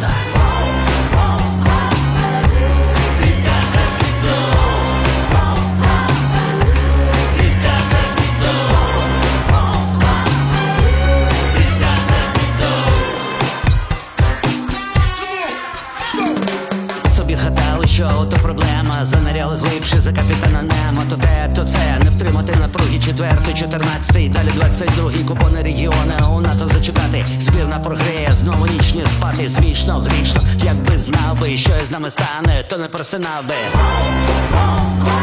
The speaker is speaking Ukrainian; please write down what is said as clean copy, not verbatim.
Що то проблема, занаряли глибше за капітана Немо. То те, то це, не втримати напруги. 4-й, 14-й, далі 22-й. Купони регіони, у НАТО зачекати. Збірна програє, знову ніч не спати. Смішно, грішно, якби знав би, що із нами стане, то не просинав би.